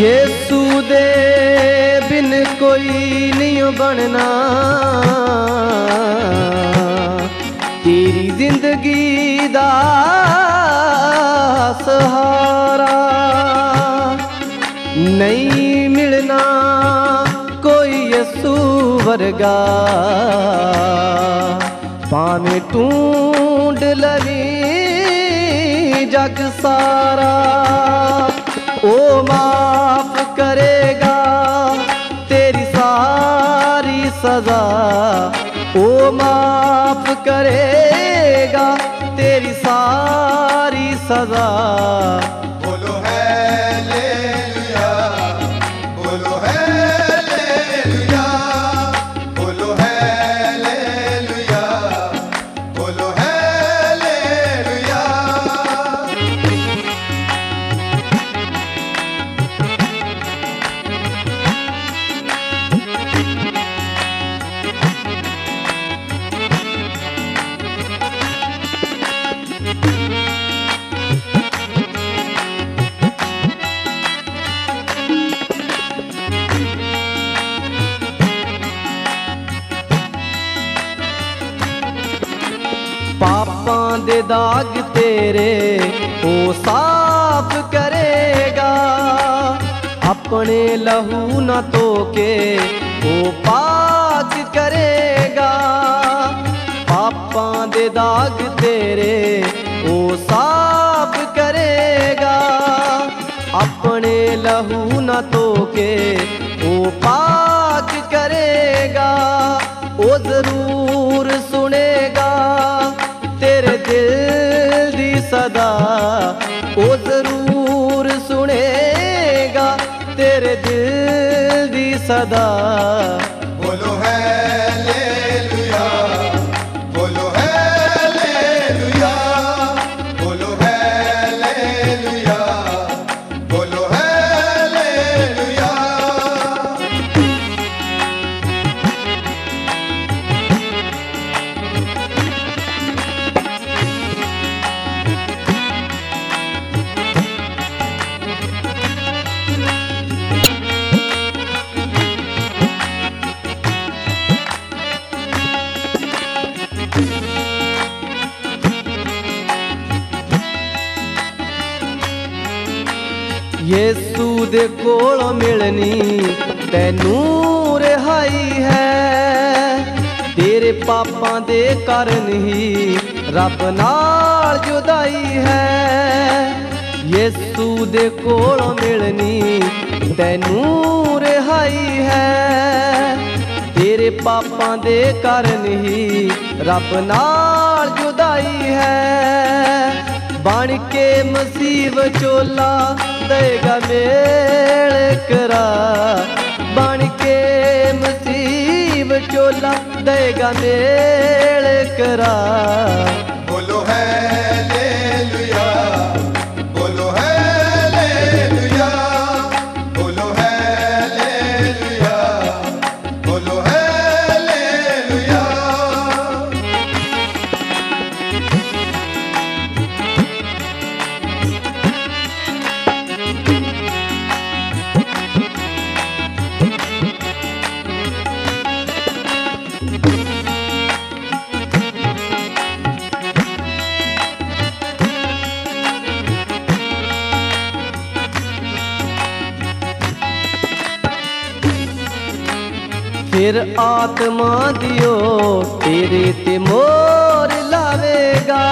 यीशु दे बिन कोई नहीं बनना, तेरी जिंदगी दा सहारा नहीं मिलना कोई यीशु वर्गा, भावें ढूंढ लवी जग सारा। ओ माफ करेगा तेरी सारी सजा, ओ माफ करेगा तेरी सारी सजा। बोलो हालेलुया, बोलो हालेलुया, बोलो हालेलुया, बोलो हालेलुया। पापां दे दाग तेरे ओ साफ करेगा, अपने लहू न तो के ओ पाक करेगा। पापां दे दाग तेरे ओ साफ करेगा, अपने लहू न तो के ओ पाक करेगा। ओ जरूर सुनेगा तेरे दिल दी सदा, ओ जरूर सुनेगा तेरे दिल दी सदा। बोलो हालेलुया, बोलो हालेलुया, बोलो हालेलुया, बोलो हालेलुया। यीशु दे कोल मिलनी तैनू रिहाई है, तेरे पापां दे कारण ही रब नाल जुदाई है। यीशु दे कोल मिलनी तैनू रिहाई है, तेरे पापां दे कारण ही रब नाल जुदाई है। बन के मसीह चोला देगा मेल करा, बन के मसीह चोला देगा मेल करा। बोलो हालेलुया, बोलो हालेलुया, बोलो हालेलुया, बोलो हालेलुया। फिर आत्मा दियो तेरे ते मोर लावेगा,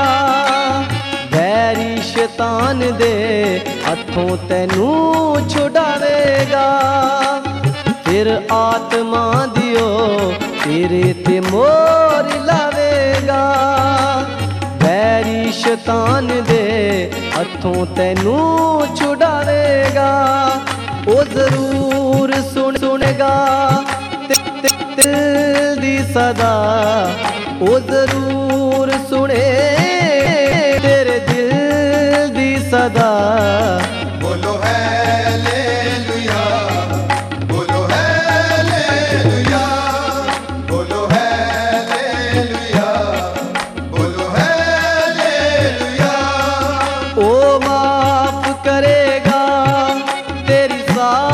बैरी शैतान दे हथों तैनू छुड़ावेगा। फिर आत्मा दियो तेरे ते मोर लावेगा, बैरी शैतान दे हथों तैनू छुड़ावेगा। ओ जरूर सुनेगा दिल दी सदा, ओ जरूर सुने तेरे दिल दी सदा। बोलो हालेलुया, बोलो हालेलुया, बोलो हालेलुया, बोलो हालेलुया। ओ माफ करेगा तेरी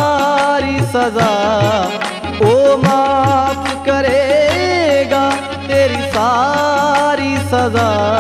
माफ करेगा तेरी सारी सजा।